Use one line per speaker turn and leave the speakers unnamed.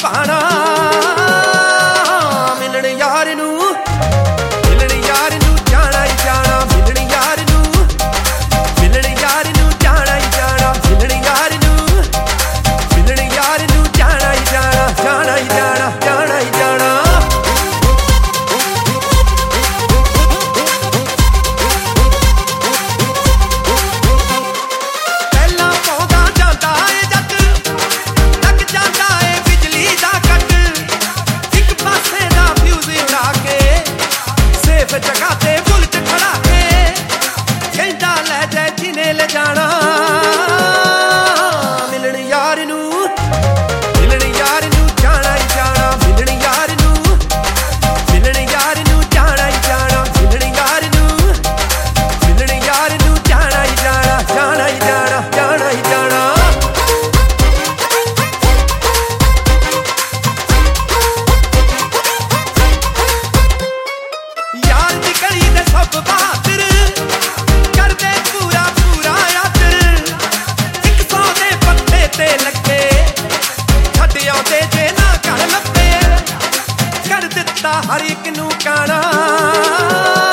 ਪਾਣਾ ਮਿਲਣ ਯਾਰ ਨੂੰ ਜਾਣਾ ਹੀ ਜਾਣਾ ਮਿਲਣ ਯਾਰ ਨੂੰ ਜਾਣਾ ਹੀ ਜਾਣਾ ਮਿਲਣ ਯਾਰ ਨੂੰ ਜਾਣਾ ਹੀ ਜਾਣਾ ਜਾਣਾ ਹੀ ਜਾਣਾ ਜਾਣਾ ਹੀ ਜਾਣਾ जगह ते बुलट खड़ा के कहंदा ले जाए जिने ले जाना मिलन यार नू जाना ही जाना मिलन यार नू जाना ही जाना मिलन यार नू जाना ही जाना जाना ही जाना जाना ही जाना सब बहादुर करदे पूरा यादर 100 दे पत्ते ते लगे छड्ड आउंदे जे ना कर लब्बे कर दित्ता हर एक नू काना